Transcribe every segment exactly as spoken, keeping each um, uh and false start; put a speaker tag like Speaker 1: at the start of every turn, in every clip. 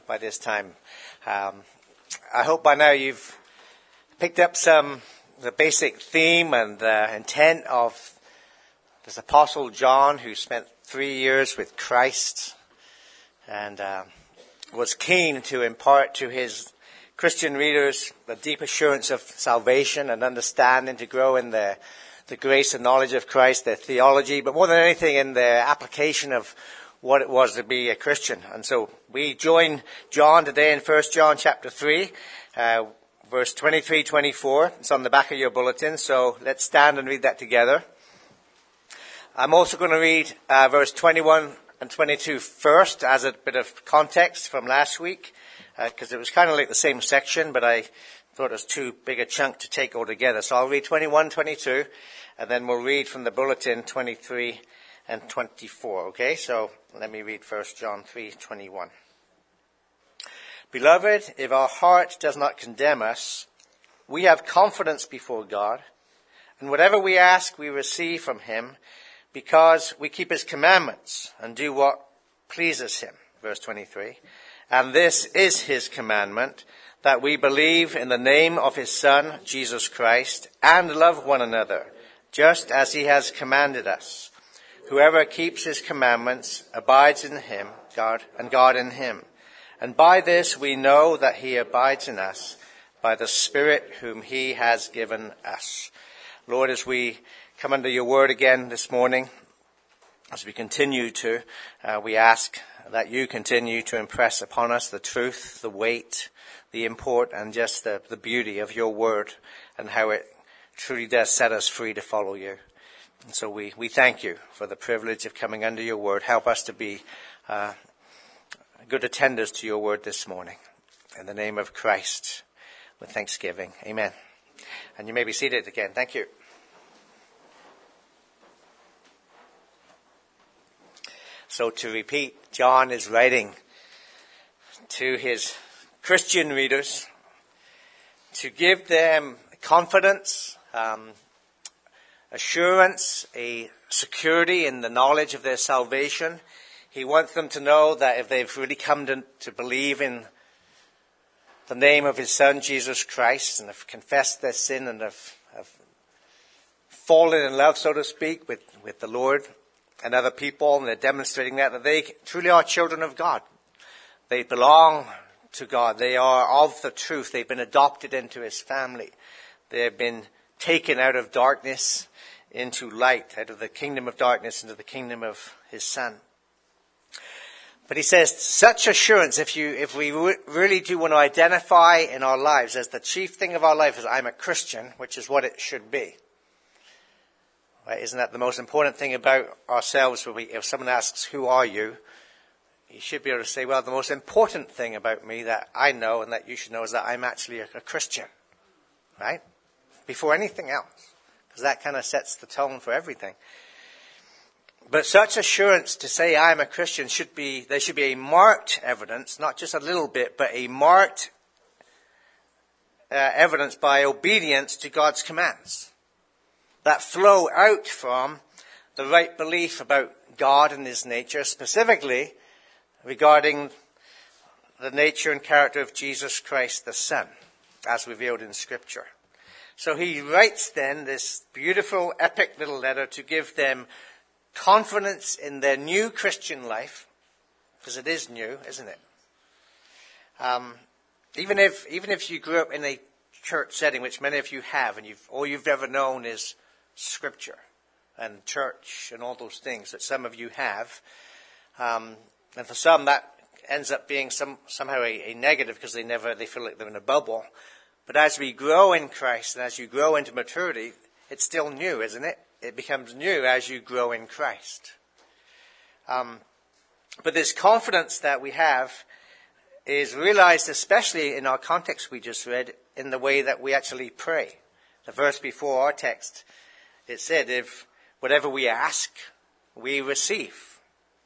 Speaker 1: by this time. Um, I hope by now you've picked up some the basic theme and uh, intent of this Apostle John, who spent three years with Christ and uh, was keen to impart to his Christian readers the deep assurance of salvation and understanding, to grow in the, the grace and knowledge of Christ, their theology, but more than anything in their application of what it was to be a Christian. And so we join John today in First John chapter three, uh, verse twenty-three, twenty-four. It's on the back of your bulletin, so let's stand and read that together. I'm also going to read uh, verse twenty-one and twenty-two first as a bit of context from last week, because uh, it was kind of like the same section, but I thought it was too big a chunk to take all together. So I'll read twenty-one, twenty-two, and then we'll read from the bulletin twenty-three and twenty-four. Okay, so let me read First John three, twenty-one. Beloved, if our heart does not condemn us, we have confidence before God, and whatever we ask we receive from him, because we keep his commandments and do what pleases him. Verse twenty-three. And this is his commandment, that we believe in the name of his Son, Jesus Christ, and love one another, just as he has commanded us. Whoever keeps his commandments abides in him, God, and God in him. And by this we know that he abides in us, by the Spirit whom he has given us. Lord, as we come under your word again this morning, as we continue to, uh, we ask that you continue to impress upon us the truth, the weight, the import, and just the, the beauty of your word, and how it truly does set us free to follow you. And so we, we thank you for the privilege of coming under your word. Help us to be uh, good attenders to your word this morning. In the name of Christ, with thanksgiving. Amen. And you may be seated again. Thank you. So to repeat, John is writing to his Christian readers to give them confidence, um, assurance, a security in the knowledge of their salvation. He wants them to know that if they've really come to, to believe in the name of his Son, Jesus Christ, and have confessed their sin and have, have fallen in love, so to speak, with, with the Lord and other people, and they're demonstrating that, that they truly are children of God. They belong to God. They are of the truth. They've been adopted into his family. They have been taken out of darkness into light, out of the kingdom of darkness into the kingdom of his Son. But he says, such assurance, if you, if we re- really do want to identify in our lives as the chief thing of our life is I'm a Christian, which is what it should be. Right? Isn't that the most important thing about ourselves? When we, if someone asks, who are you? You should be able to say, well, the most important thing about me that I know and that you should know is that I'm actually a, a Christian. Right? Before anything else. Because that kind of sets the tone for everything. But such assurance to say I'm a Christian should be, there should be a marked evidence, not just a little bit, but a marked uh, evidence by obedience to God's commands. That flow out from the right belief about God and his nature, specifically regarding the nature and character of Jesus Christ the Son, as revealed in Scripture. So he writes then this beautiful, epic little letter to give them confidence in their new Christian life, because it is new, isn't it? Um, even if even if you grew up in a church setting, which many of you have, and you've all you've ever known is Scripture and church and all those things that some of you have, um, and for some that ends up being some somehow a, a negative because they never they feel like they're in a bubble. But as we grow in Christ and as you grow into maturity, it's still new, isn't it? It becomes new as you grow in Christ. Um, but this confidence that we have is realized especially in our context we just read, in the way that we actually pray. The verse before our text, it said, if whatever we ask, we receive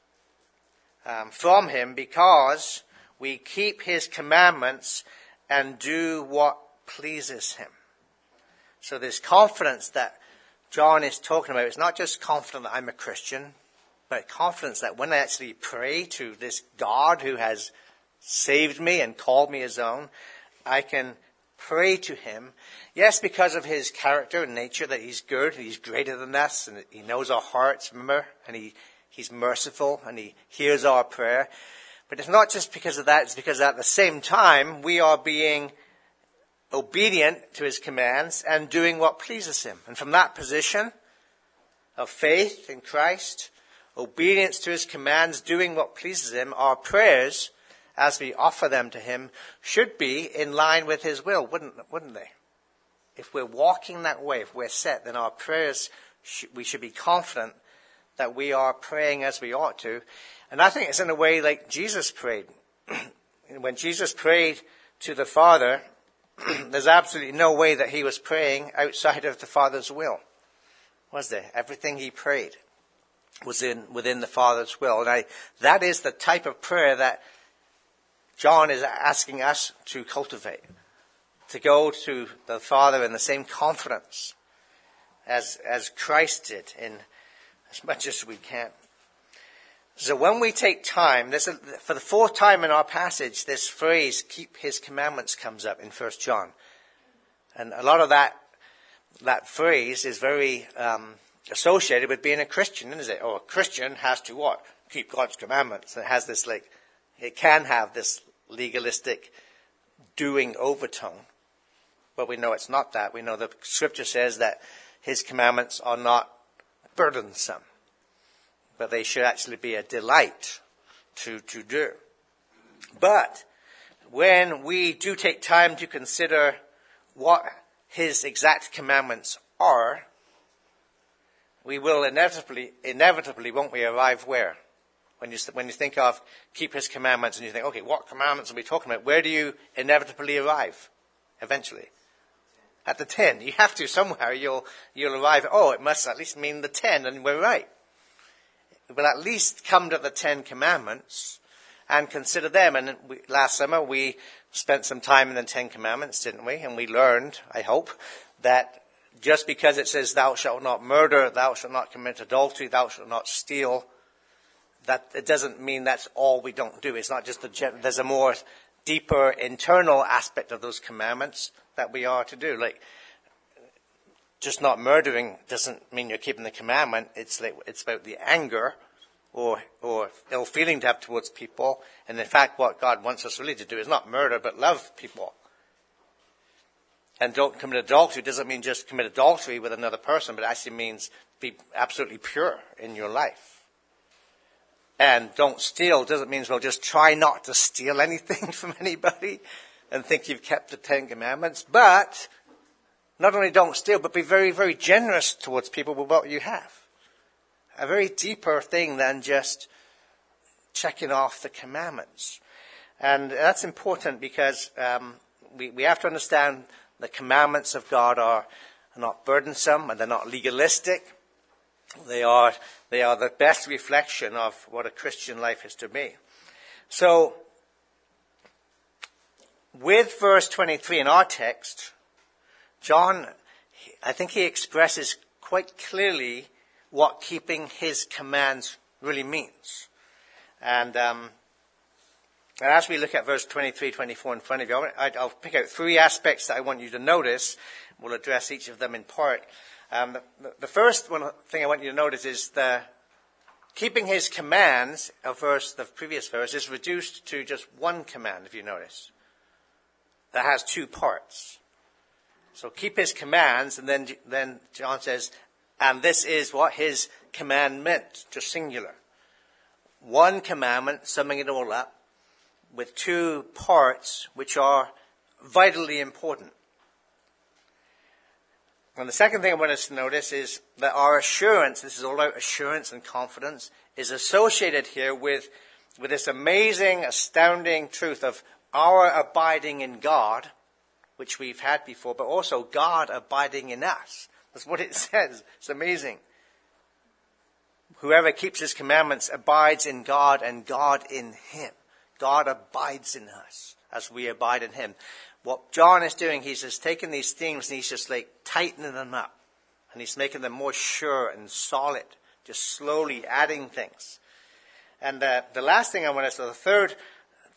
Speaker 1: um, from him, because we keep his commandments and do what pleases him. So this confidence that John is talking about, it's not just confident that I'm a Christian, but confidence that when I actually pray to this God who has saved me and called me his own, I can pray to him. Yes, because of his character and nature, that he's good, he's greater than us, and he knows our hearts, remember? And he, he's merciful, and he hears our prayer. But it's not just because of that, it's because at the same time, we are being obedient to his commands and doing what pleases him. And from that position of faith in Christ, obedience to his commands, doing what pleases him, our prayers, as we offer them to him, should be in line with his will, wouldn't, wouldn't they? If we're walking that way, if we're set, then our prayers, sh- we should be confident that we are praying as we ought to. And I think it's in a way like Jesus prayed. When Jesus prayed to the Father, there's absolutely no way that he was praying outside of the Father's will, was there? Everything he prayed was in within the Father's will. And I, that is the type of prayer that John is asking us to cultivate, to go to the Father in the same confidence as, as Christ did, in as much as we can. So when we take time, this, for the fourth time in our passage, this phrase, keep his commandments, comes up in First John. And a lot of that, that phrase is very um, associated with being a Christian, isn't it? Or a Christian has to what? Keep God's commandments. It has this like, it can have this legalistic doing overtone. But we know it's not that. We know the scripture says that his commandments are not burdensome, but they should actually be a delight to, to do. But when we do take time to consider what his exact commandments are, we will inevitably, inevitably, won't we, arrive where? When you, when you think of keep his commandments and you think, okay, what commandments are we talking about? Where do you inevitably arrive eventually? At the ten. You have to somewhere. You'll, you'll arrive, oh, it must at least mean the ten, and we're right. We'll at least come to the Ten Commandments and consider them. And we, last summer we spent some time in the Ten Commandments, didn't we? And we learned, I hope, that just because it says thou shalt not murder, thou shalt not commit adultery, thou shalt not steal, that it doesn't mean that's all we don't do. It's not just the, there's a more deeper internal aspect of those commandments that we are to do. Like, just not murdering doesn't mean you're keeping the commandment. It's like, it's about the anger or, or ill feeling to have towards people. And in fact, what God wants us really to do is not murder, but love people. And don't commit adultery doesn't mean just commit adultery with another person, but it actually means be absolutely pure in your life. And don't steal doesn't mean, well, just try not to steal anything from anybody and think you've kept the Ten Commandments. But not only don't steal, but be very, very generous towards people with what you have. A very deeper thing than just checking off the commandments. And that's important because um, we, we have to understand the commandments of God are, are not burdensome and they're not legalistic. They are, they are the best reflection of what a Christian life is to be. So, with verse twenty-three in our text, John, I think he expresses quite clearly what keeping his commands really means. And, um, and as we look at verse twenty-three, twenty-four in front of you, I'll pick out three aspects that I want you to notice. We'll address each of them in part. Um, the, the first one thing I want you to notice is the keeping his commands of verse, the previous verse, is reduced to just one command, if you notice. That has two parts. So keep his commands, and then, then John says, and this is what his commandment, just singular. One commandment, summing it all up, with two parts which are vitally important. And the second thing I want us to notice is that our assurance, this is all about assurance and confidence, is associated here with, with this amazing, astounding truth of our abiding in God, which we've had before, but also God abiding in us. That's what it says. It's amazing. Whoever keeps his commandments abides in God and God in him. God abides in us as we abide in him. What John is doing, he's just taking these themes and he's just like tightening them up. And he's making them more sure and solid, just slowly adding things. And uh, the last thing I want to say, the third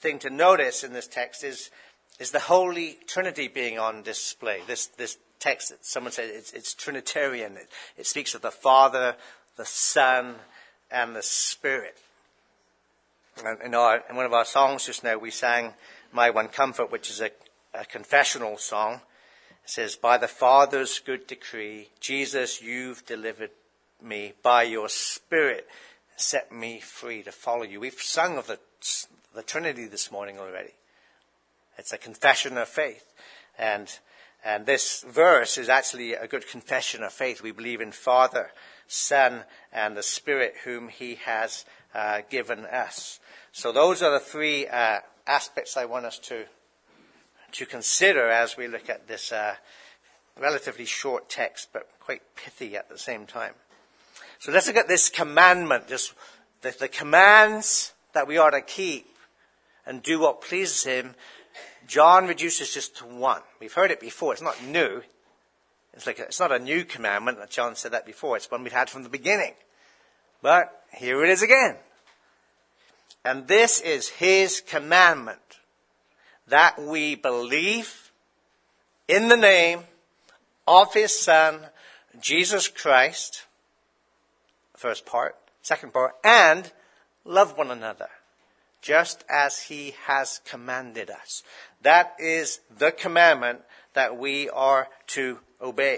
Speaker 1: thing to notice in this text is, is the Holy Trinity being on display. This, this text, someone said it's, it's Trinitarian. It, it speaks of the Father, the Son, and the Spirit. And in, our, in one of our songs just now, we sang My One Comfort, which is a, a confessional song. It says, by the Father's good decree, Jesus, you've delivered me. By your Spirit, set me free to follow you. We've sung of the, the Trinity this morning already. It's a confession of faith. And, and this verse is actually a good confession of faith. We believe in Father, Son, and the Spirit whom he has uh, given us. So those are the three uh, aspects I want us to to consider as we look at this uh, relatively short text, but quite pithy at the same time. So let's look at this commandment, just the, the commands that we are to keep and do what pleases him. John reduces just to one. We've heard it before. It's not new. It's like a, it's not a new commandment. John said that before. It's one we've had from the beginning. But here it is again. And this is his commandment, that we believe in the name of his Son, Jesus Christ, first part, second part, and love one another, just as he has commanded us. That is the commandment that we are to obey.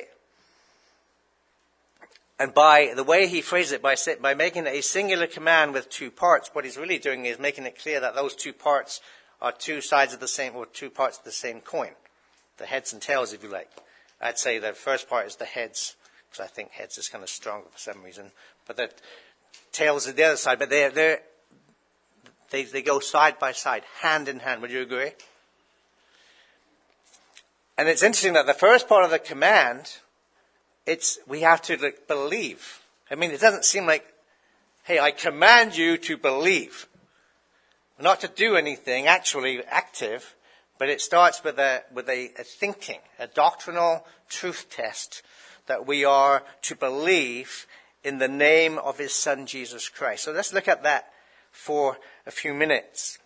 Speaker 1: And by the way he phrases it, by, by making it a singular command with two parts, what he's really doing is making it clear that those two parts are two sides of the same, or two parts of the same coin. The heads and tails, if you like. I'd say the first part is the heads, because I think heads is kind of stronger for some reason. But the tails is the other side. But they're, they're, they they go side by side, hand in hand. Would you agree? And it's interesting that the first part of the command, it's we have to like, believe. I mean, it doesn't seem like, hey, I command you to believe. Not to do anything actually active, but it starts with a with a, a thinking, a doctrinal truth test that we are to believe in the name of his Son, Jesus Christ. So let's look at that for a few minutes.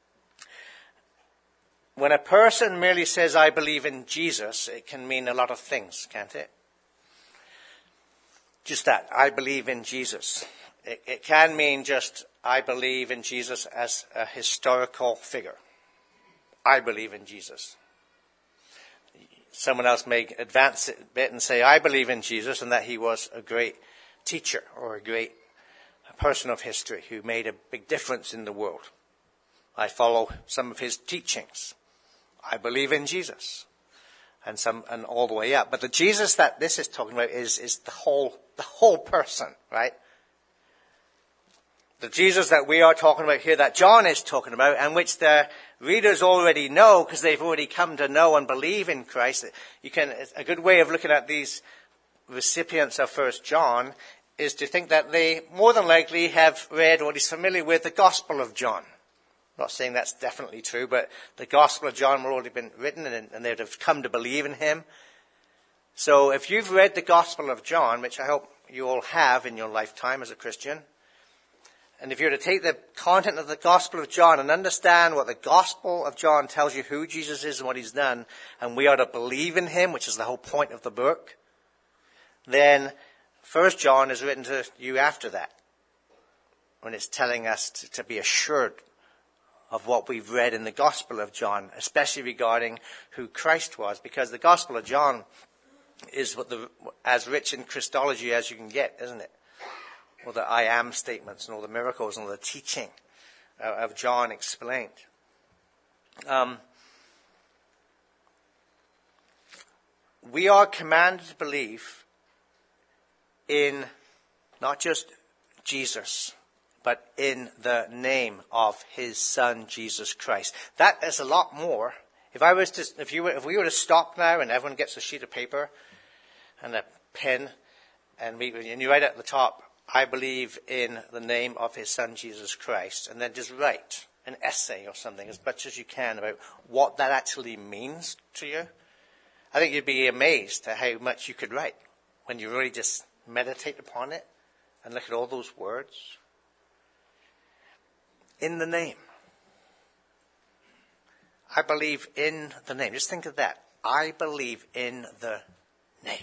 Speaker 1: When a person merely says, I believe in Jesus, it can mean a lot of things, can't it? Just that, I believe in Jesus. It, it can mean just, I believe in Jesus as a historical figure. I believe in Jesus. Someone else may advance it a bit and say, I believe in Jesus and that he was a great teacher or a great person of history who made a big difference in the world. I follow some of his teachings. I believe in Jesus. And some, and all the way up. But the Jesus that this is talking about is, is the whole, the whole person, right? The Jesus that we are talking about here, that John is talking about, and which the readers already know because they've already come to know and believe in Christ. You can, a good way of looking at these recipients of First John is to think that they more than likely have read or is familiar with the Gospel of John. I'm not saying that's definitely true, but the Gospel of John had already been written and, and they'd have come to believe in him. So if you've read the Gospel of John, which I hope you all have in your lifetime as a Christian, and if you were to take the content of the Gospel of John and understand what the Gospel of John tells you who Jesus is and what he's done, and we are to believe in him, which is the whole point of the book, then First John is written to you after that, when it's telling us to, to be assured of what we've read in the Gospel of John, especially regarding who Christ was, because the Gospel of John is what the, as rich in Christology as you can get, isn't it? All the I am statements and all the miracles and all the teaching uh, of John explained. Um, we are commanded to believe in not just Jesus, but in the name of his Son, Jesus Christ. That is a lot more. If I was to, if you were, if we were to stop now and everyone gets a sheet of paper and a pen and, we, and you write at the top, I believe in the name of his Son, Jesus Christ, and then just write an essay or something as much as you can about what that actually means to you, I think you'd be amazed at how much you could write when you really just meditate upon it and look at all those words. In the name. I believe in the name. Just think of that. I believe in the name.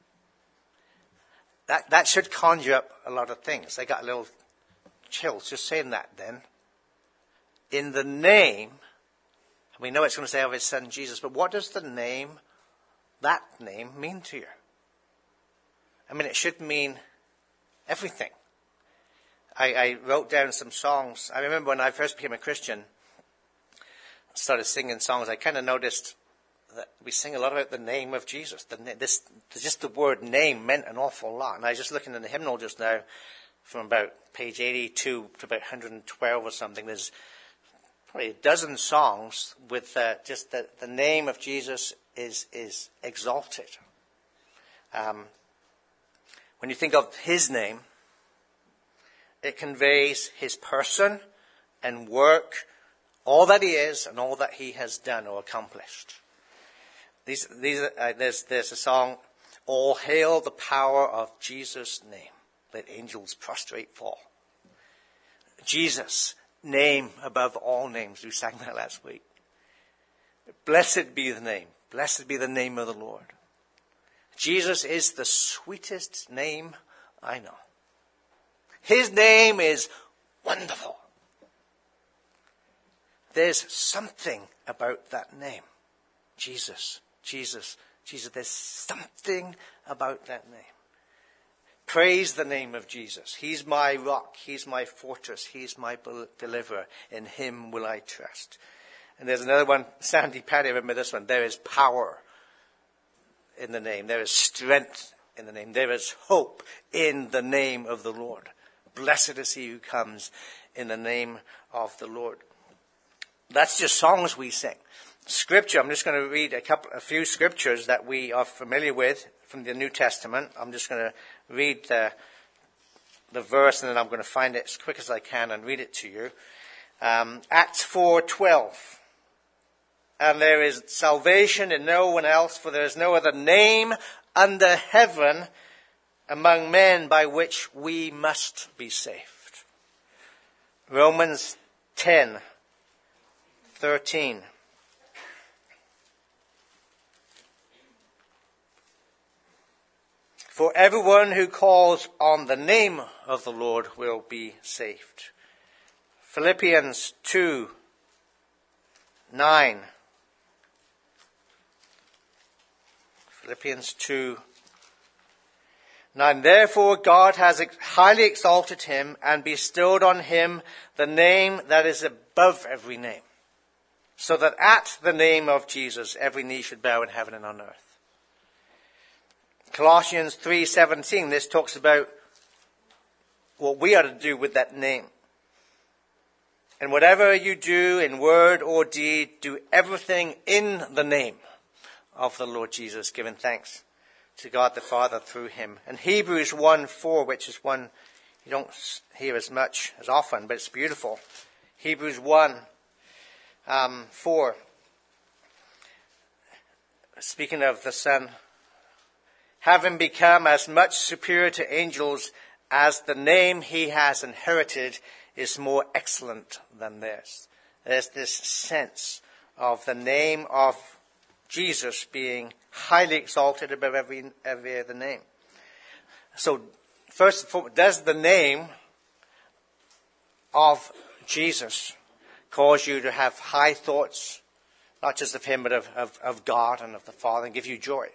Speaker 1: That, that should conjure up a lot of things. I got a little chills just saying that then. In the name, we know it's going to say of his son Jesus, but what does the name, that name, mean to you? I mean, it should mean everything. I, I wrote down some songs. I remember when I first became a Christian, started singing songs, I kind of noticed that we sing a lot about the name of Jesus. The, this, just the word name meant an awful lot. And I was just looking in the hymnal just now, from about page eighty-two to about one hundred twelve or something. There's probably a dozen songs with uh, just the, the name of Jesus is, is exalted. Um, when you think of his name, it conveys his person and work, all that he is and all that he has done or accomplished. These, these, uh, there's, there's a song, All Hail the Power of Jesus' Name. Let angels prostrate fall. Jesus, name above all names. We sang that last week. Blessed be the name. Blessed be the name of the Lord. Jesus is the sweetest name I know. His name is wonderful. There's something about that name. Jesus, Jesus, Jesus. There's something about that name. Praise the name of Jesus. He's my rock. He's my fortress. He's my deliverer. In him will I trust. And there's another one, Sandy Patty, remember this one. There is power in the name. There is strength in the name. There is hope in the name of the Lord. Blessed is he who comes in the name of the Lord. That's just songs we sing. Scripture, I'm just going to read a couple, a few scriptures that we are familiar with from the New Testament. I'm just going to read the, the verse and then I'm going to find it as quick as I can and read it to you. Um, Acts four twelve. And there is salvation in no one else, for there is no other name under heaven among men by which we must be saved. Romans ten thirteen. For everyone who calls on the name of the Lord will be saved. Philippians two nine. Philippians two nine. Therefore God has highly exalted him and bestowed on him the name that is above every name, so that at the name of Jesus every knee should bow in heaven and on earth. Colossians three seventeen, this talks about what we are to do with that name. And whatever you do in word or deed, do everything in the name of the Lord Jesus, giving thanks to God the Father through him. And Hebrews one four, which is one you don't hear as much as often, but it's beautiful. Hebrews one um, four. Speaking of the Son, having become as much superior to angels as the name he has inherited is more excellent than theirs. There's this sense of the name of Jesus being highly exalted above every, every other name. So, first and foremost, does the name of Jesus cause you to have high thoughts, not just of him, but of, of, of God and of the Father, and give you joy?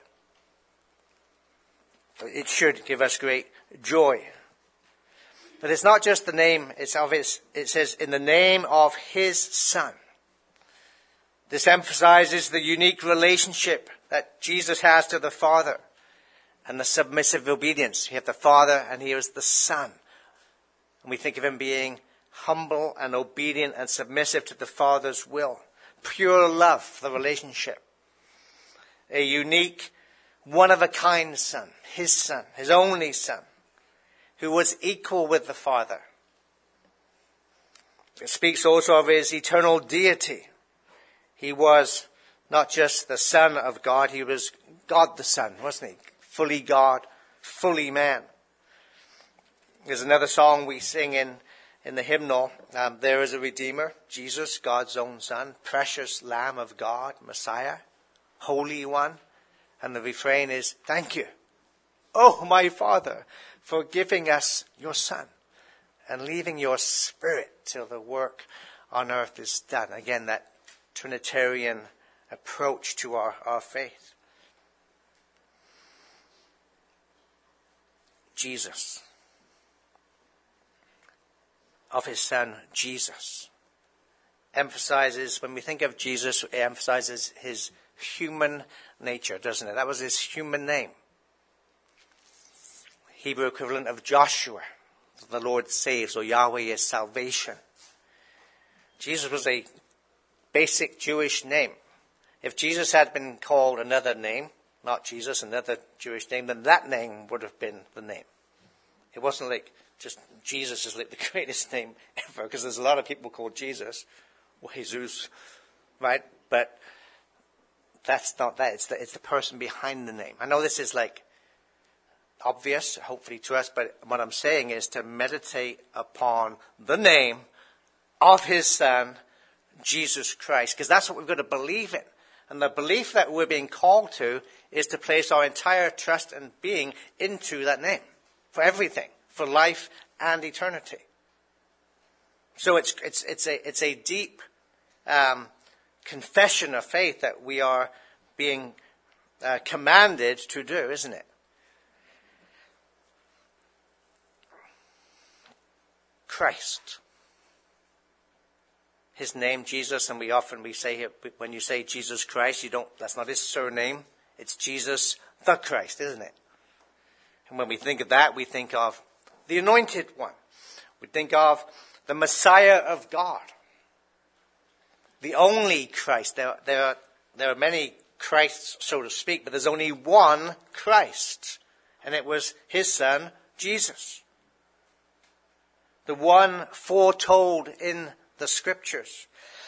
Speaker 1: It should give us great joy. But it's not just the name itself. It's, it says, in the name of his Son. This emphasizes the unique relationship that Jesus has to the Father and the submissive obedience. You have the Father and here is the Son. And we think of him being humble and obedient and submissive to the Father's will. Pure love for the relationship. A unique, one-of-a-kind Son, his Son, his only Son, who was equal with the Father. It speaks also of his eternal deity. He was not just the Son of God, he was God the Son, wasn't he? Fully God, fully man. There's another song we sing in in the hymnal, um, there is a Redeemer, Jesus, God's own Son, precious Lamb of God, Messiah, Holy One. And the refrain is, thank you, oh my Father, for giving us your Son and leaving your Spirit till the work on earth is done. Again, that Trinitarian approach to our, our faith. Jesus. Of his Son, Jesus. Emphasizes, when we think of Jesus, it emphasizes his human nature, doesn't it? That was his human name. Hebrew equivalent of Joshua, the Lord saves, or Yahweh is salvation. Jesus was a basic Jewish name. If Jesus had been called another name, not Jesus, another Jewish name, then that name would have been the name. It wasn't like just Jesus is like the greatest name ever, because there's a lot of people called Jesus, or Jesus, right? But that's not that. It's the, it's the person behind the name. I know this is like obvious, hopefully to us, but what I'm saying is to meditate upon the name of his Son, Jesus Christ, because that's what we've got to believe in. And the belief that we're being called to is to place our entire trust and being into that name for everything, for life and eternity. So it's it's it's a it's a deep um, confession of faith that we are being uh, commanded to do, isn't it? Christ. His name, Jesus, and we often we say here, when you say Jesus Christ, you don't, that's not his surname. It's Jesus the Christ, isn't it? And when we think of that, we think of the Anointed One. We think of the Messiah of God. The only Christ. There, there, are, there are many Christs, so to speak, but there's only one Christ. And it was his Son, Jesus. The one foretold in the Scriptures.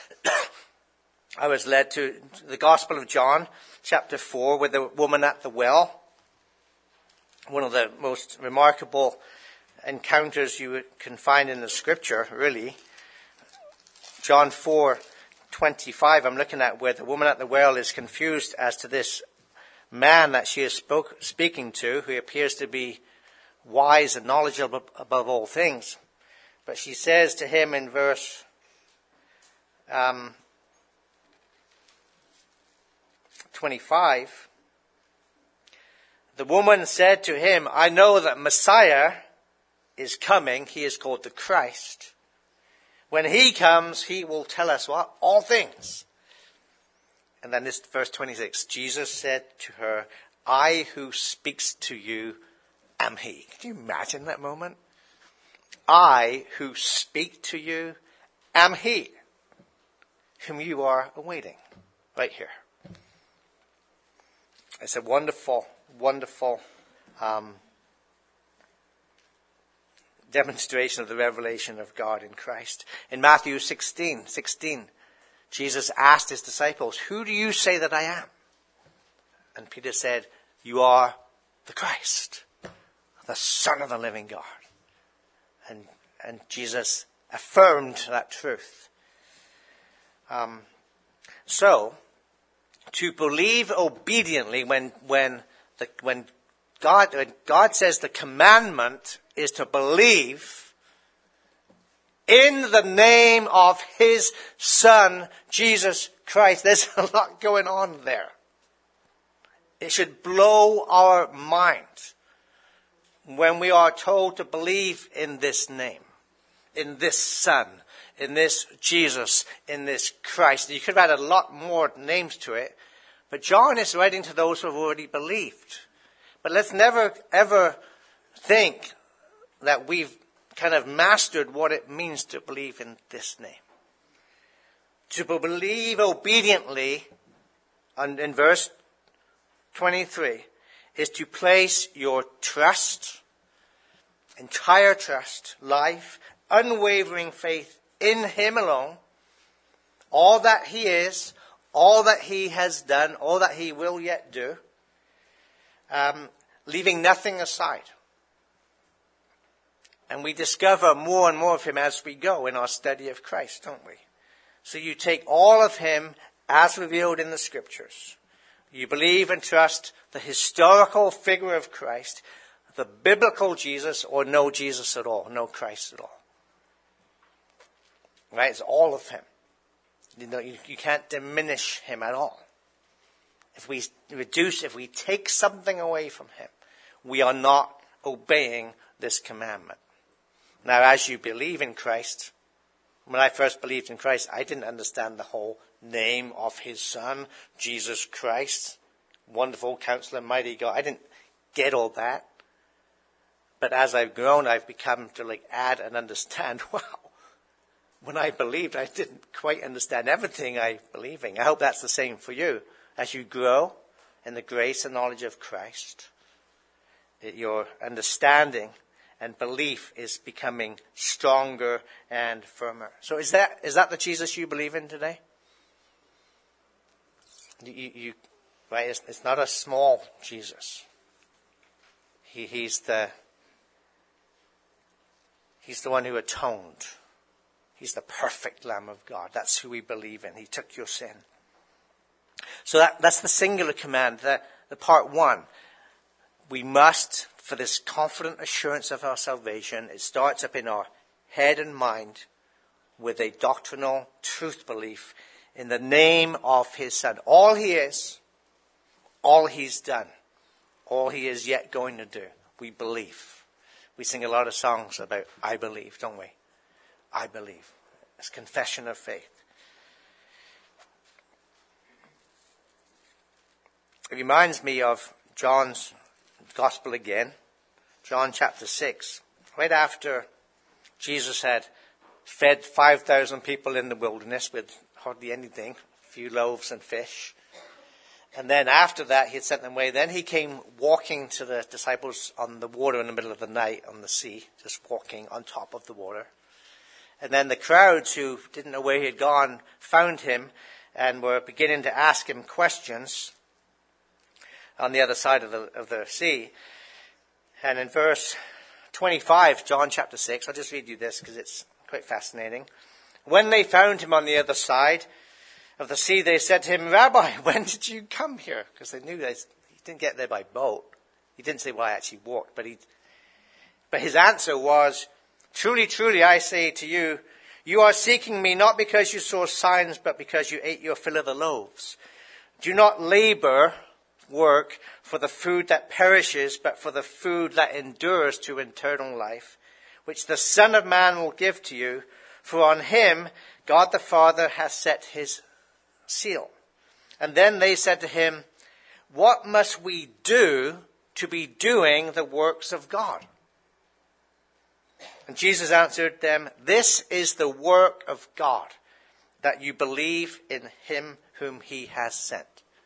Speaker 1: I was led to the Gospel of John, chapter four, with the woman at the well. One of the most remarkable encounters you can find in the Scripture, really. John four twenty-five, I'm looking at where the woman at the well is confused as to this man that she is spoke, speaking to, who appears to be wise and knowledgeable above all things. But she says to him in verse Um, twenty-five, the woman said to him, I know that Messiah is coming. He is called the Christ. When he comes, he will tell us what? All things. And then this verse twenty-six, Jesus said to her, I who speaks to you am he. Can you imagine that moment? I who speak to you am he, whom you are awaiting, right here. It's a wonderful, wonderful um, demonstration of the revelation of God in Christ. In Matthew sixteen, sixteen, Jesus asked his disciples, who do you say that I am? And Peter said, you are the Christ, the Son of the living God. And, and Jesus affirmed that truth. Um, so, to believe obediently when when the, when God when God says the commandment is to believe in the name of his Son, Jesus Christ. There's a lot going on there. It should blow our mind when we are told to believe in this name, in this Son, in this Jesus, in this Christ. You could have added a lot more names to it, but John is writing to those who have already believed. But let's never, ever think that we've kind of mastered what it means to believe in this name. To believe obediently, and in verse twenty-three, is to place your trust, entire trust, life, unwavering faith in him alone, all that he is, all that he has done, all that he will yet do, um, leaving nothing aside. And we discover more and more of him as we go in our study of Christ, don't we? So you take all of him as revealed in the scriptures. You believe and trust the historical figure of Christ, the biblical Jesus, or no Jesus at all, no Christ at all. Right? It's all of him. You know, you, you can't diminish him at all. If we reduce, if we take something away from him, we are not obeying this commandment. Now, as you believe in Christ, when I first believed in Christ, I didn't understand the whole name of his son, Jesus Christ, wonderful counselor, mighty God. I didn't get all that. But as I've grown, I've become to like add and understand, wow, when I believed, I didn't quite understand everything I believe in. I hope that's the same for you. As you grow in the grace and knowledge of Christ, that your understanding and belief is becoming stronger and firmer. So is that is that the Jesus you believe in today? You, you, you right? It's, it's not a small Jesus. He, he's the he's the one who atoned. He's the perfect Lamb of God. That's who we believe in. He took your sin. So that, that's the singular command, the, the part one. We must, for this confident assurance of our salvation, it starts up in our head and mind with a doctrinal truth belief in the name of his Son. All he is, all he's done, all he is yet going to do, we believe. We sing a lot of songs about I believe, don't we? I believe. It's confession of faith. It reminds me of John's Gospel again, John chapter six, right after Jesus had fed five thousand people in the wilderness with hardly anything, a few loaves and fish. And then after that, he had sent them away. Then he came walking to the disciples on the water in the middle of the night on the sea, just walking on top of the water. And then the crowds who didn't know where he had gone found him and were beginning to ask him questions on the other side of the, of the sea. And in verse twenty-five, John chapter six, I'll just read you this because it's quite fascinating. When they found him on the other side of the sea, they said to him, Rabbi, when did you come here? Because they knew that he didn't get there by boat. He didn't say, well, I actually walked. But he, but his answer was, truly, truly, I say to you, you are seeking me not because you saw signs, but because you ate your fill of the loaves. Do not labor work for the food that perishes, but for the food that endures to eternal life, which the Son of Man will give to you, for on him God the Father has set his seal. And then they said to him, what must we do to be doing the works of God? And Jesus answered them, this is the work of God, that you believe in him whom he has sent.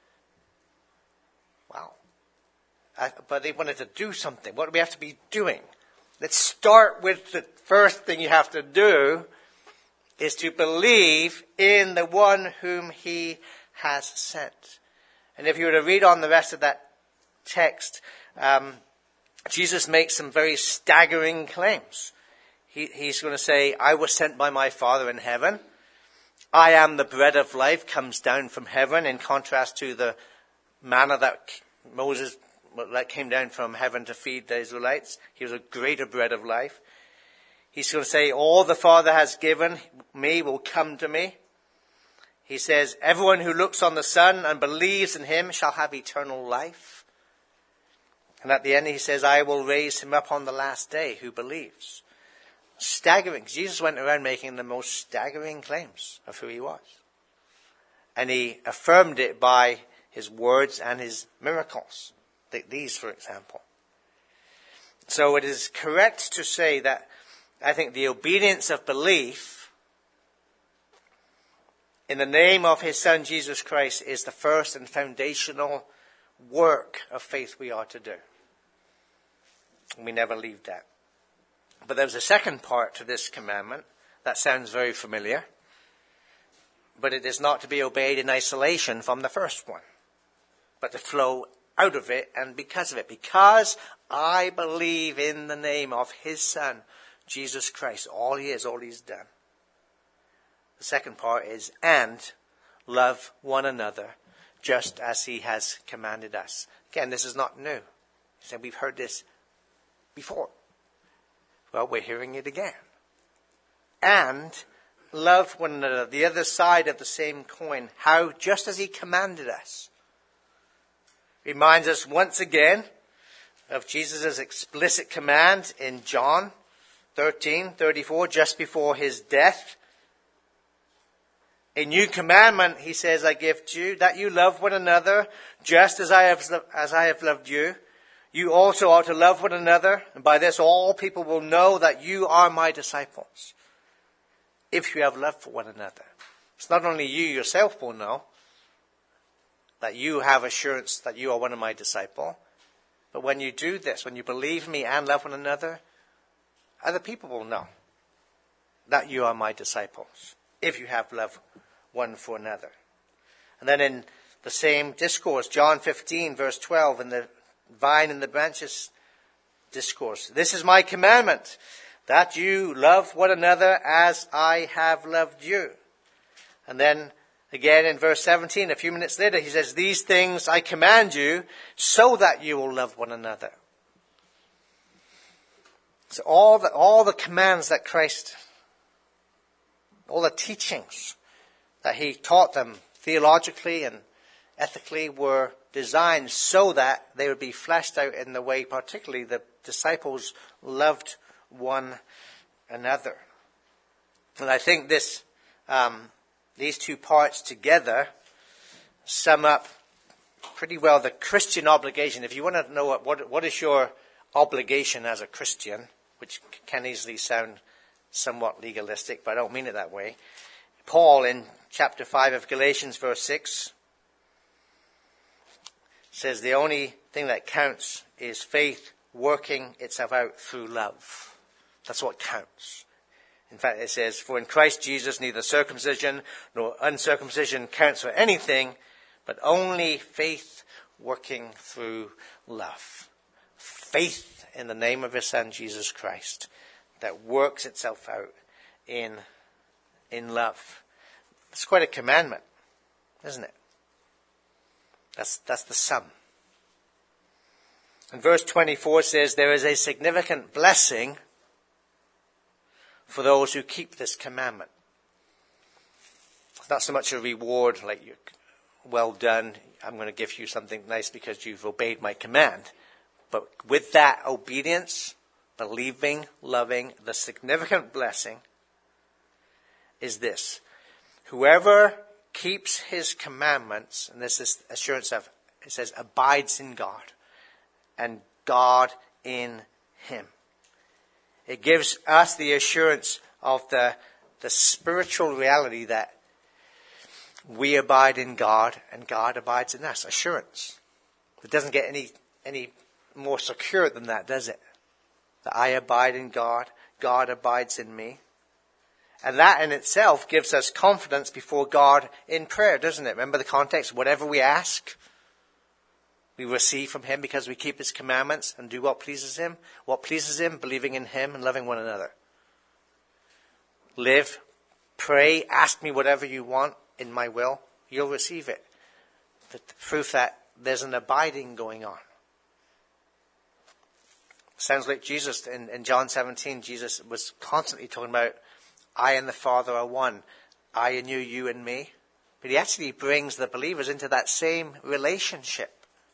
Speaker 1: Wow. Uh, but they wanted to do something. What do we have to be doing? Let's start with the first thing you have to do is to believe in the one whom he has sent. And if you were to read on the rest of that text, um, Jesus makes some very staggering claims. He, he's going to say, I was sent by my Father in heaven. I am the bread of life, comes down from heaven, in contrast to the manna that Moses that came down from heaven to feed the Israelites. He was a greater bread of life. He's going to say, all the Father has given me will come to me. He says, everyone who looks on the Son and believes in him shall have eternal life. And at the end he says, I will raise him up on the last day who believes. Staggering. Jesus went around making the most staggering claims of who he was. And he affirmed it by his words and his miracles. These, for example. So it is correct to say that I think the obedience of belief in the name of his Son Jesus Christ is the first and foundational work of faith we are to do. We never leave that. But there's a second part to this commandment that sounds very familiar, but it is not to be obeyed in isolation from the first one, but to flow out of it and because of it. Because I believe in the name of his Son, Jesus Christ, all he is, all he's done. The second part is, and love one another just as he has commanded us. Again, this is not new. He said we've heard this before. Well, we're hearing it again. And love one another, the other side of the same coin, how just as he commanded us. Reminds us once again of Jesus' explicit command in John thirteen thirty-four, just before his death. A new commandment, he says, I give to you, that you love one another just as I have as I have loved you. You also are to love one another, and by this all people will know that you are my disciples, if you have love for one another. It's not only you yourself will know that you have assurance that you are one of my disciples, but when you do this, when you believe me and love one another, other people will know that you are my disciples, if you have love one for another. And then in the same discourse, John fifteen, verse twelve, in the vine and the branches discourse, this is my commandment, that you love one another as I have loved you. And then again in verse seventeen, a few minutes later, he says, these things I command you so that you will love one another. So all the, all the commands that Christ, all the teachings that he taught them theologically and ethically were designed so that they would be fleshed out in the way, particularly the disciples loved one another. And I think this, um, these two parts together sum up pretty well the Christian obligation. If you want to know what, what, what is your obligation as a Christian, which can easily sound somewhat legalistic, but I don't mean it that way. Paul in chapter five of Galatians, verse six, says the only thing that counts is faith working itself out through love. That's what counts. In fact, it says, for in Christ Jesus neither circumcision nor uncircumcision counts for anything, but only faith working through love. Faith in the name of his Son, Jesus Christ, that works itself out in, in love. It's quite a commandment, isn't it? That's, that's the sum. And verse twenty-four says, there is a significant blessing for those who keep this commandment. It's not so much a reward like, you, well done, I'm going to give you something nice because you've obeyed my command. But with that obedience, believing, loving, the significant blessing is this. Whoever keeps his commandments, and this is assurance of, it says, abides in God, and God in him. It gives us the assurance of the, the spiritual reality that we abide in God and God abides in us. Assurance. It doesn't get any, any more secure than that, does it? That I abide in God, God abides in me. And that in itself gives us confidence before God in prayer, doesn't it? Remember the context? Whatever we ask, we receive from him because we keep his commandments and do what pleases him. What pleases him, believing in him and loving one another. Live, pray, ask me whatever you want in my will. You'll receive it. The proof that there's an abiding going on. Sounds like Jesus in, in John seventeen, Jesus was constantly talking about, I and the Father are one. I and you, you and me. But he actually brings the believers into that same relationship.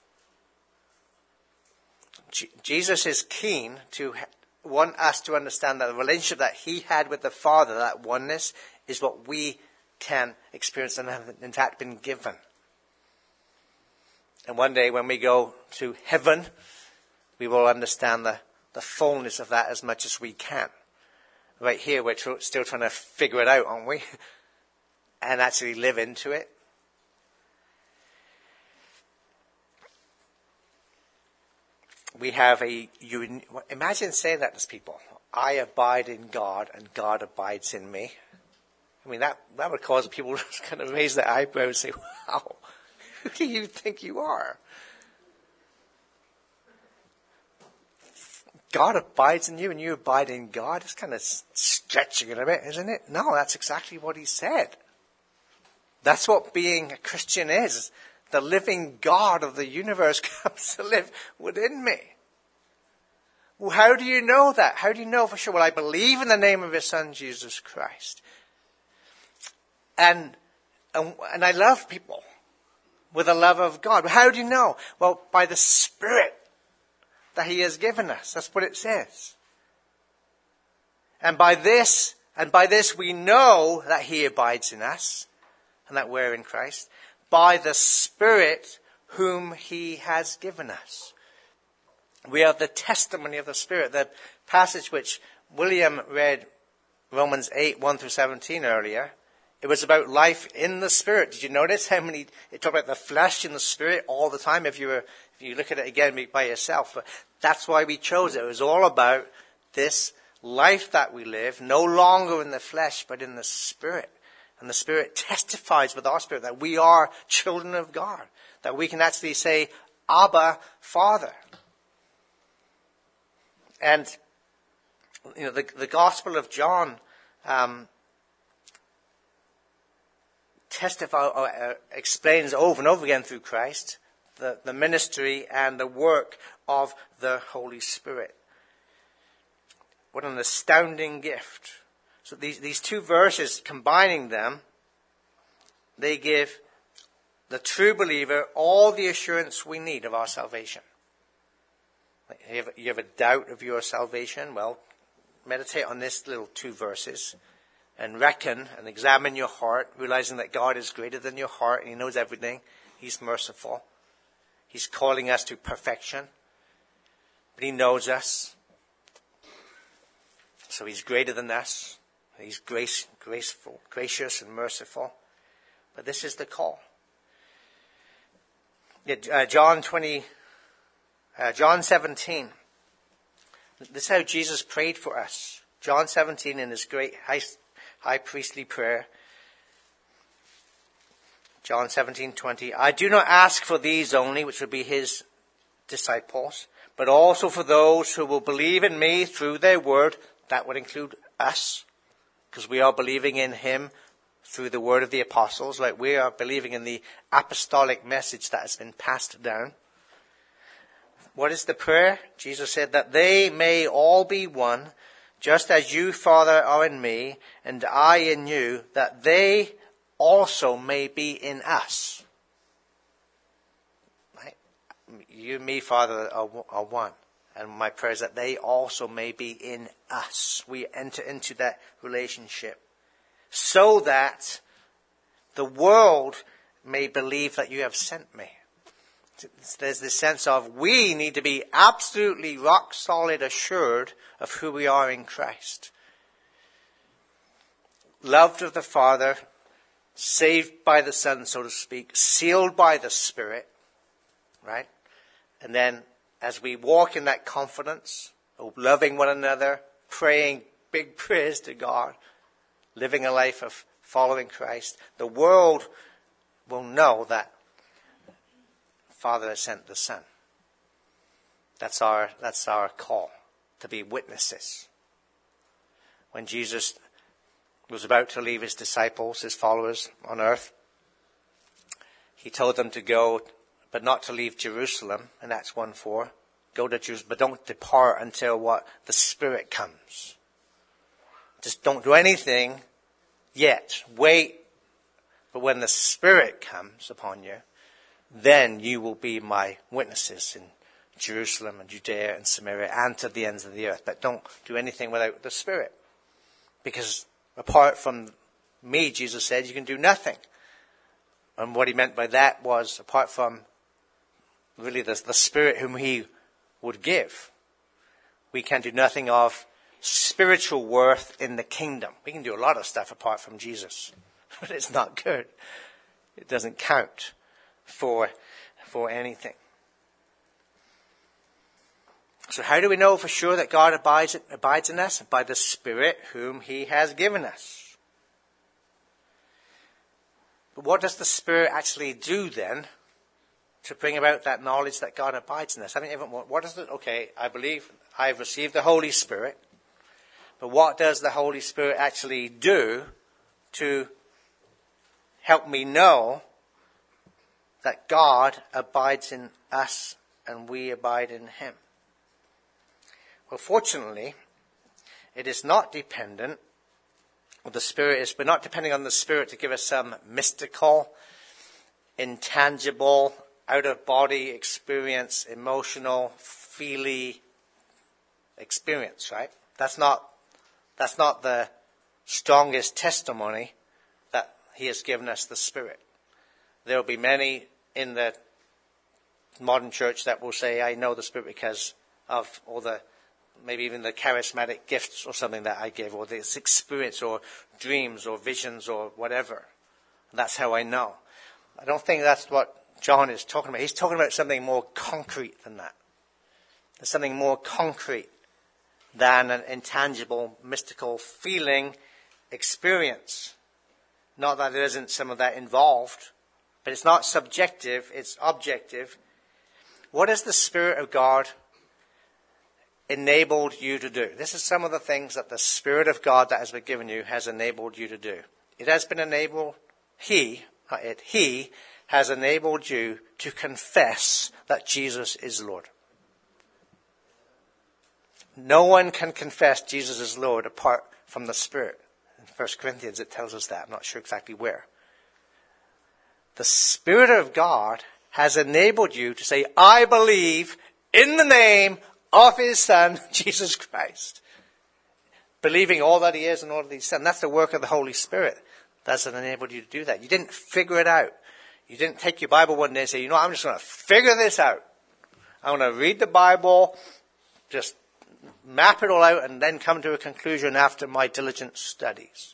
Speaker 1: J- Jesus is keen to ha- want us to understand that the relationship that he had with the Father, that oneness, is what we can experience and have in fact been given. And one day when we go to heaven, we will understand the, the fullness of that as much as we can. Right here, we're tr- still trying to figure it out, aren't we? And actually live into it. We have a, un- imagine saying that to people. I abide in God and God abides in me. I mean, that, that would cause people to kind of raise their eyebrows and say, wow, who do you think you are? God abides in you and you abide in God. It's kind of stretching it a bit, isn't it? No, that's exactly what he said. That's what being a Christian is. The living God of the universe comes to live within me. Well, how do you know that? How do you know for sure? Well, I believe in the name of his son, Jesus Christ. And, and, and I love people with the love of God. How do you know? Well, by the Spirit that he has given us. That's what it says. And by this, and by this we know that he abides in us and that we're in Christ, by the Spirit whom he has given us. We have the testimony of the Spirit. The passage which William read, Romans eight, one through seventeen earlier, it was about life in the Spirit. Did you notice how many, it talked about the flesh and the Spirit all the time if you were, if you look at it again by yourself. But that's why we chose it. It was all about this life that we live, no longer in the flesh, but in the Spirit. And the Spirit testifies with our spirit that we are children of God. That we can actually say, Abba, Father. And, you know, the, the Gospel of John um, testifies, or, uh, explains over and over again through Christ the, the ministry and the work of the Holy Spirit. What an astounding gift. So these, these two verses, combining them, they give the true believer all the assurance we need of our salvation. You have, you have a doubt of your salvation? Well, meditate on this little two verses and reckon and examine your heart, realizing that God is greater than your heart and he knows everything. He's merciful. He's calling us to perfection. But he knows us. So he's greater than us. He's grace, graceful, gracious and merciful. But this is the call. Yeah, uh, John twenty, uh, John seventeen. This is how Jesus prayed for us. John seventeen in his great high, high priestly prayer. John seventeen twenty. I do not ask for these only, which would be his disciples, but also for those who will believe in me through their word. That would include us, because we are believing in him through the word of the apostles. Right? We are believing in the apostolic message that has been passed down. What is the prayer? Jesus said that they may all be one, just as you, Father, are in me, and I in you, that they also may be in us. Right? You and me, Father, are, are one. And my prayer is that they also may be in us. We enter into that relationship so that the world may believe that you have sent me. There's this sense of we need to be absolutely rock solid assured of who we are in Christ. Loved of the Father, saved by the Son, so to speak, sealed by the Spirit, right? And then as we walk in that confidence of loving one another, praying big prayers to God, living a life of following Christ, the world will know that Father has sent the Son. That's our, that's our call, to be witnesses. When Jesus was about to leave his disciples, his followers on earth, he told them to go, but not to leave Jerusalem, and Acts one four. Go to Jerusalem, but don't depart until what? The Spirit comes. Just don't do anything yet. Wait. But when the Spirit comes upon you, then you will be my witnesses in Jerusalem and Judea and Samaria and to the ends of the earth. But don't do anything without the Spirit. Because apart from me, Jesus said, you can do nothing. And what he meant by that was, apart from really the, the Spirit whom he would give, we can do nothing of spiritual worth in the kingdom. We can do a lot of stuff apart from Jesus, but it's not good. It doesn't count for, for anything. So how do we know for sure that God abides, abides in us? By the Spirit whom he has given us. But what does the Spirit actually do then to bring about that knowledge that God abides in us? I mean, what is it? Okay, I believe I've received the Holy Spirit, but what does the Holy Spirit actually do to help me know that God abides in us and we abide in him? Well, fortunately, it is not dependent, or the Spirit is, we're not depending on the Spirit to give us some mystical, intangible, out-of-body experience, emotional, feely experience, right? That's not, that's not the strongest testimony that he has given us the Spirit. There will be many in the modern church that will say, I know the Spirit because of all the, maybe even the charismatic gifts or something that I give, or this experience, or dreams, or visions, or whatever. And that's how I know. I don't think that's what John is talking about. He's talking about something more concrete than that. There's something more concrete than an intangible, mystical feeling experience. Not that there isn't some of that involved, but it's not subjective, it's objective. What has the Spirit of God enabled you to do? This is some of the things that the Spirit of God that has been given you has enabled you to do. It has been enabled, he, not it, he has enabled you to confess that Jesus is Lord. No one can confess Jesus is Lord apart from the Spirit. In First Corinthians it tells us that. I'm not sure exactly where. The Spirit of God has enabled you to say, I believe in the name of his Son, Jesus Christ. Believing all that he is and all that he's done. That's the work of the Holy Spirit. That's enabled you to do that. You didn't figure it out. You didn't take your Bible one day and say, you know, I'm just going to figure this out. I'm going to read the Bible, just map it all out, and then come to a conclusion after my diligent studies.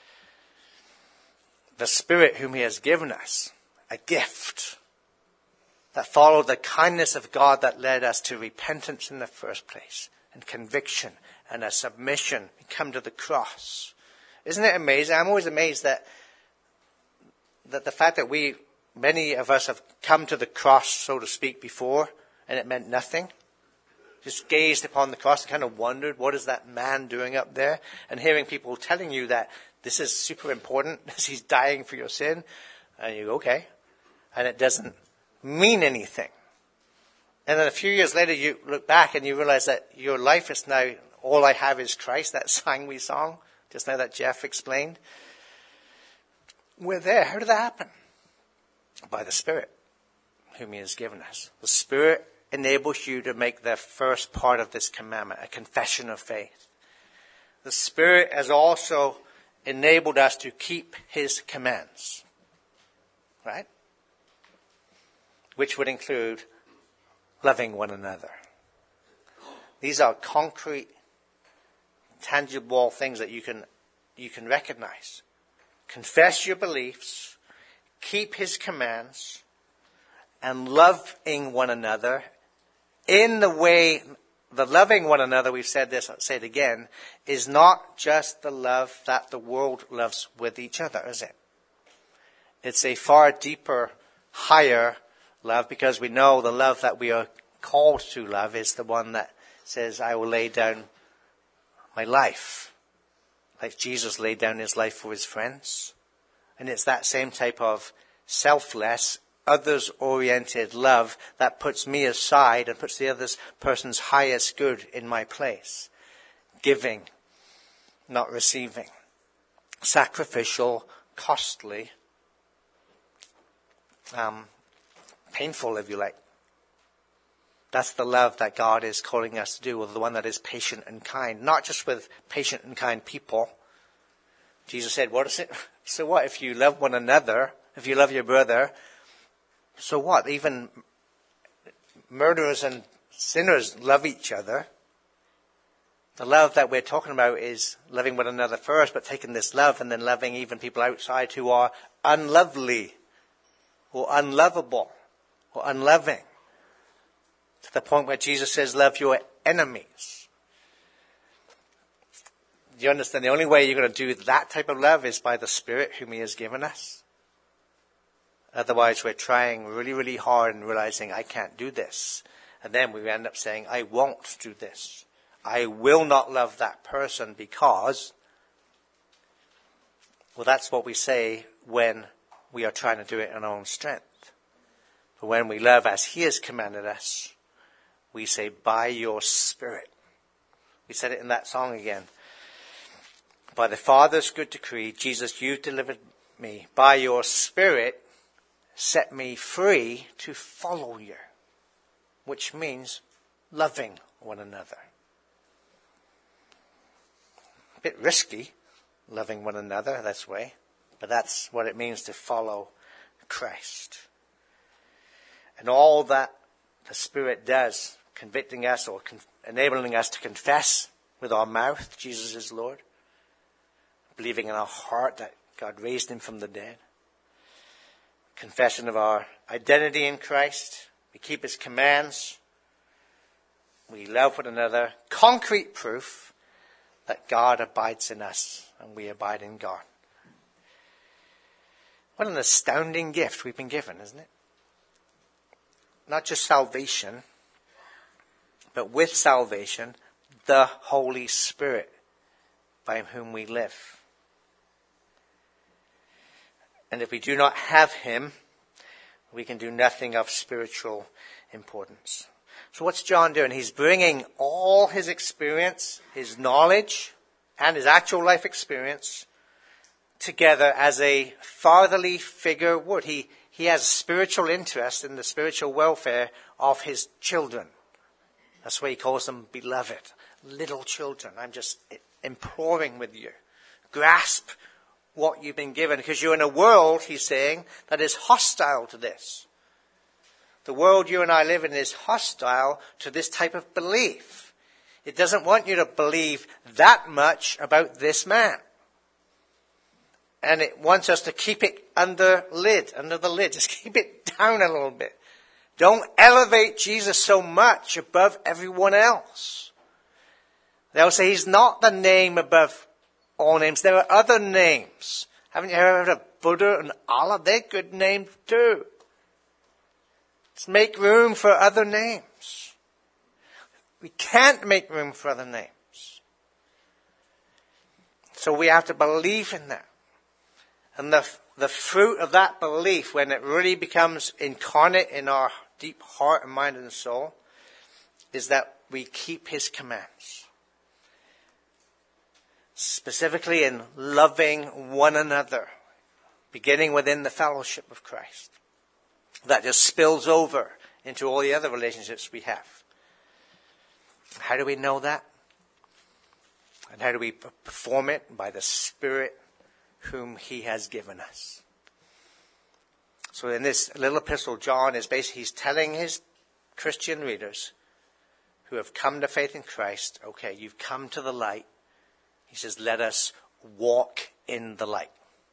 Speaker 1: The Spirit whom he has given us, a gift that followed the kindness of God that led us to repentance in the first place, and conviction, and a submission, and come to the cross. Isn't it amazing? I'm always amazed that, that the fact that we, many of us have come to the cross, so to speak, before, and it meant nothing. Just gazed upon the cross and kind of wondered, what is that man doing up there? And hearing people telling you that this is super important, he's dying for your sin. And you go, okay. And it doesn't mean anything. And then a few years later you look back and you realize that your life is now, all I have is Christ, that sang we song, just now that Jeff explained. We're there. How did that happen? By the Spirit, whom he has given us. The Spirit enables you to make the first part of this commandment, a confession of faith. The Spirit has also enabled us to keep his commands. Right? Which would include loving one another. These are concrete, tangible things that you can, you can recognize. Confess your beliefs, keep his commands, and loving one another in the way, the loving one another, we've said this, I'll say it again, is not just the love that the world loves with each other, is it? It's a far deeper, higher love, because we know the love that we are called to love is the one that says, I will lay down my life. Like Jesus laid down his life for his friends. And it's that same type of selfless, others-oriented love that puts me aside and puts the other person's highest good in my place. Giving, not receiving. Sacrificial, costly, um, painful if you like. That's the love that God is calling us to do, or the one that is patient and kind. Not just with patient and kind people. Jesus said, what is it? So what if you love one another, if you love your brother, so what? Even murderers and sinners love each other. The love that we're talking about is loving one another first, but taking this love and then loving even people outside who are unlovely or unlovable or unloving. To the point where Jesus says, love your enemies. Do you understand? The only way you're going to do that type of love is by the Spirit whom he has given us. Otherwise, we're trying really, really hard and realizing, I can't do this. And then we end up saying, I won't do this. I will not love that person because, well, that's what we say when we are trying to do it in our own strength. But when we love as he has commanded us, we say, by your Spirit. We said it in that song again. By the Father's good decree, Jesus, you delivered me. By your Spirit, set me free to follow you. Which means loving one another. A bit risky, loving one another this way, but that's what it means to follow Christ. And all that the Spirit does, convicting us or con- enabling us to confess with our mouth Jesus is Lord, believing in our heart that God raised him from the dead, confession of our identity in Christ, we keep his commands, we love one another, concrete proof that God abides in us and we abide in God. What an astounding gift we've been given, isn't it? Not just salvation, but with salvation, the Holy Spirit by whom we live. And if we do not have him, we can do nothing of spiritual importance. So what's John doing? He's bringing all his experience, his knowledge, and his actual life experience together as a fatherly figure would. He, he has spiritual interest in the spiritual welfare of his children. That's why he calls them beloved, little children. I'm just imploring with you. Grasp what you've been given, because you're in a world, he's saying, that is hostile to this. The world you and I live in is hostile to this type of belief. It doesn't want you to believe that much about this man. And it wants us to keep it under lid, under the lid. Just keep it down a little bit. Don't elevate Jesus so much above everyone else. They'll say he's not the name above all names. There are other names. Haven't you heard of Buddha and Allah? They're good names too. Let's make room for other names. We can't make room for other names. So we have to believe in that. And the, the fruit of that belief, when it really becomes incarnate in our deep heart and mind and soul, is that we keep his commands. Specifically in loving one another, beginning within the fellowship of Christ. That just spills over into all the other relationships we have. How do we know that? And how do we perform it? By the Spirit whom he has given us. So in this little epistle, John is basically, he's telling his Christian readers who have come to faith in Christ, okay, you've come to the light. He says, let us walk in the light.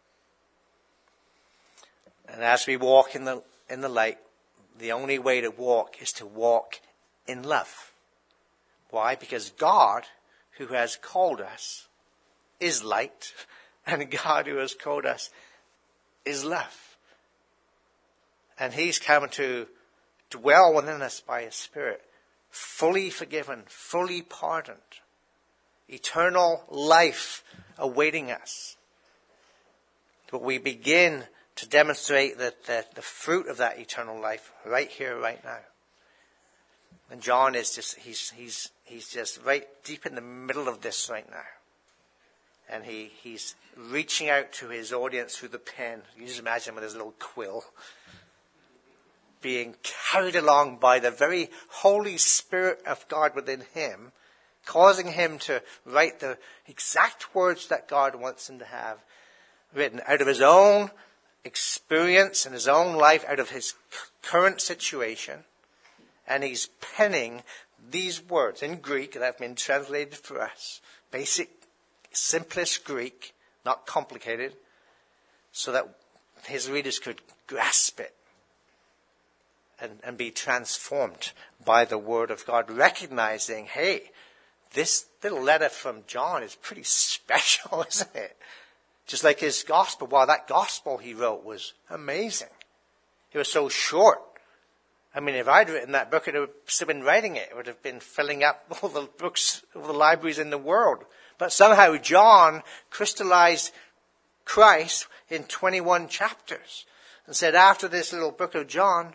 Speaker 1: And as we walk in the in the light, the only way to walk is to walk in love. Why? Because God, who has called us, is light, and God, who has called us, is love. And he's come to dwell within us by his Spirit, fully forgiven, fully pardoned, eternal life awaiting us. But we begin to demonstrate that the, the fruit of that eternal life right here, right now. And John is just, he's, he's, he's just right deep in the middle of this right now. And he, he's reaching out to his audience through the pen. You just imagine with his little quill, being carried along by the very Holy Spirit of God within him, causing him to write the exact words that God wants him to have written out of his own experience in his own life, out of his current situation. And he's penning these words in Greek that have been translated for us. Basic, simplest Greek, not complicated, so that his readers could grasp it and, and be transformed by the word of God, recognizing, hey, this little letter from John is pretty special, isn't it? Just like his gospel. Wow, that gospel he wrote was amazing. It was so short. I mean, if I'd written that book, it would have still been writing it. It would have been filling up all the books, all the libraries in the world. But somehow John crystallized Christ in twenty-one chapters and said, after this little book of John,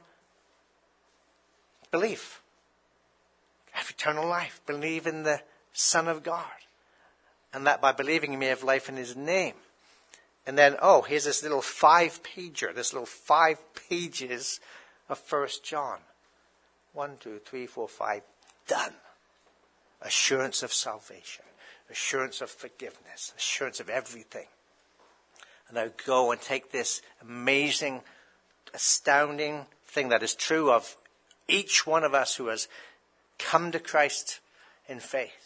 Speaker 1: believe. Have eternal life. Believe in the Son of God. And that by believing you may have life in his name. And then, oh, here's this little five-pager, this little five pages of First John. One, two, three, four, five. Done. Assurance of salvation. Assurance of forgiveness. Assurance of everything. And now go and take this amazing, astounding thing that is true of each one of us who has come to Christ in faith.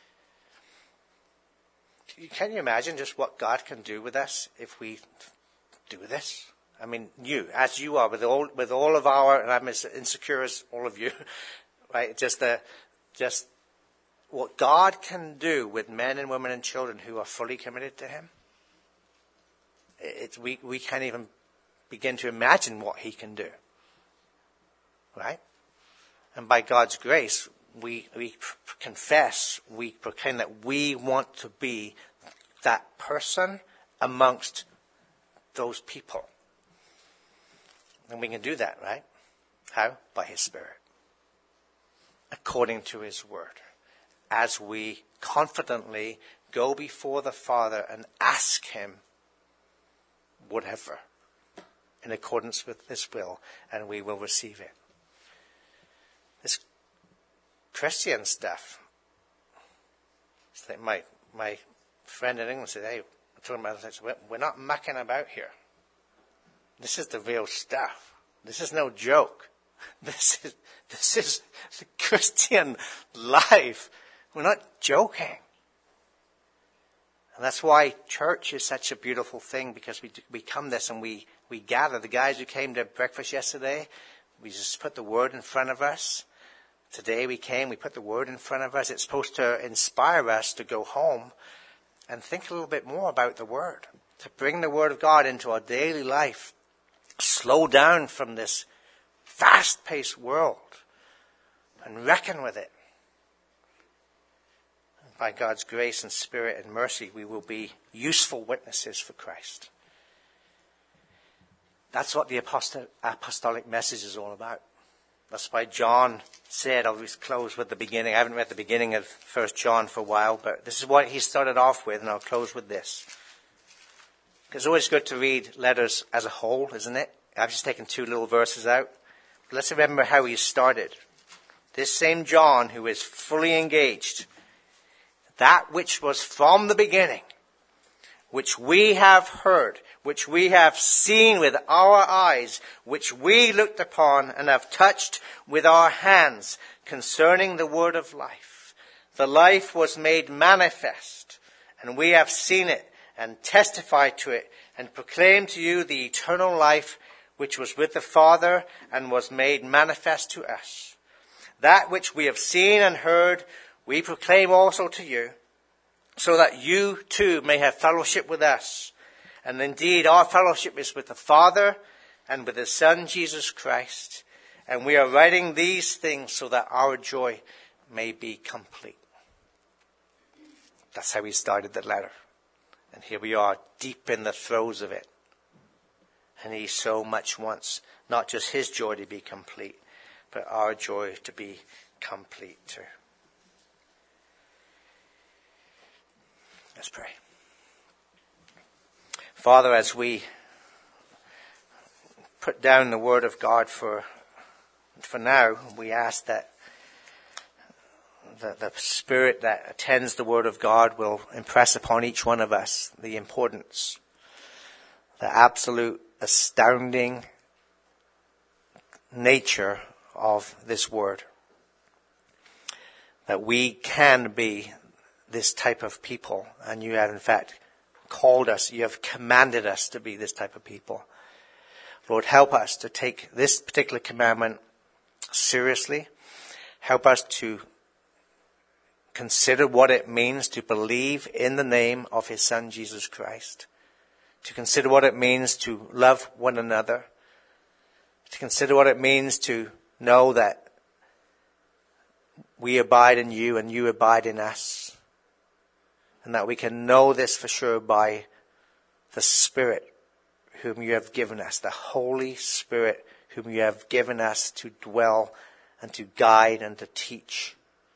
Speaker 1: Can you imagine just what God can do with us if we do this? I mean, you, as you are, with all with all of our, and I'm as insecure as all of you, right? Just the, just what God can do with men and women and children who are fully committed to Him. It's we we can't even begin to imagine what He can do, right? And by God's grace, we we confess, we proclaim that we want to be that person amongst those people. And we can do that, right? How? By His Spirit. According to His Word. As we confidently go before the Father and ask Him whatever in accordance with His will, and we will receive it. This Christian stuff. It's like my my friend in England said, hey, I told him about it, we're not mucking about here. This is the real stuff. This is no joke. This is this is the Christian life. We're not joking. And that's why church is such a beautiful thing, because we we come this and we, we gather. The guys who came to breakfast yesterday, we just put the Word in front of us. Today we came, we put the Word in front of us. It's supposed to inspire us to go home and think a little bit more about the Word. To bring the Word of God into our daily life. Slow down from this fast-paced world and reckon with it. And by God's grace and Spirit and mercy, we will be useful witnesses for Christ. That's what the apostolic message is all about. That's why John said, I'll just close with the beginning. I haven't read the beginning of First John for a while, but this is what he started off with, and I'll close with this. It's always good to read letters as a whole, isn't it? I've just taken two little verses out. But let's remember how he started. This same John, who is fully engaged, that which was from the beginning, which we have heard, which we have seen with our eyes, which we looked upon and have touched with our hands, concerning the word of life. The life was made manifest, and we have seen it, and testified to it, and proclaimed to you the eternal life which was with the Father, and was made manifest to us. That which we have seen and heard, we proclaim also to you, so that you too may have fellowship with us. And indeed, our fellowship is with the Father and with His Son, Jesus Christ. And we are writing these things so that our joy may be complete. That's how he started the letter. And here we are, deep in the throes of it. And he so much wants not just his joy to be complete, but our joy to be complete too. Let's pray. Father, as we put down the word of God for for now, we ask that the, the Spirit that attends the word of God will impress upon each one of us the importance, the absolute astounding nature of this word. That we can be this type of people, and you have in fact called us, you have commanded us to be this type of people. Lord, help us to take this particular commandment seriously. Help us to consider what it means to believe in the name of His Son, Jesus Christ. To consider what it means to love one another. to consider what it means to know that we abide in you and you abide in us. And that we can know this for sure by the Spirit whom you have given us, the Holy Spirit whom you have given us to dwell and to guide and to teach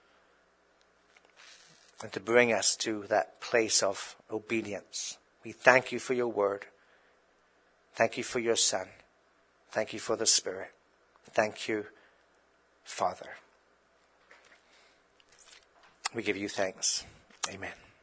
Speaker 1: and to bring us to that place of obedience. We thank you for your word. Thank you for your Son. Thank you for the Spirit. Thank you, Father. We give you thanks. Amen.